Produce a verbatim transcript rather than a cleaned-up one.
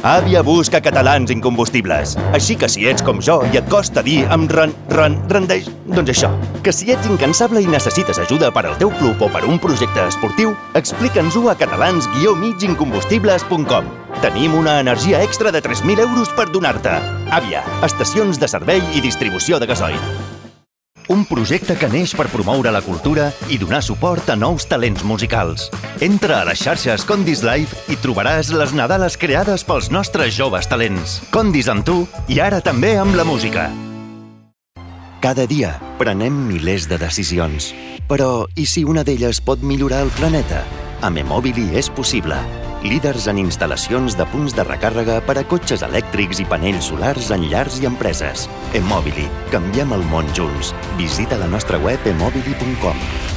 Àvia busca catalans incombustibles. Així que si ets com jo i et costa dir amb ren, ren, rendeix... Doncs això, que si ets incansable i necessites ajuda per al teu club o per un projecte esportiu, explica'ns-ho a catalans guió mig incombustibles punt com. Tenim una energia extra de tres mil euros per donar-te. Àvia, estacions de servei i distribució de gasoil. Un projecte que neix per promoure la cultura i donar suport a nous talents musicals. Entra a les xarxes Condis Live i trobaràs les Nadales creades pels nostres joves talents. Condis amb tu i ara també amb la música. Cada dia prenem milers de decisions. Però i si una d'elles pot millorar el planeta? Amb Emobili és possible. Líders en instal·lacions de punts de recàrrega per a cotxes elèctrics i panells solars en llars i empreses. Emobili. Canviem el món junts. Visita la nostra web emobili punt com.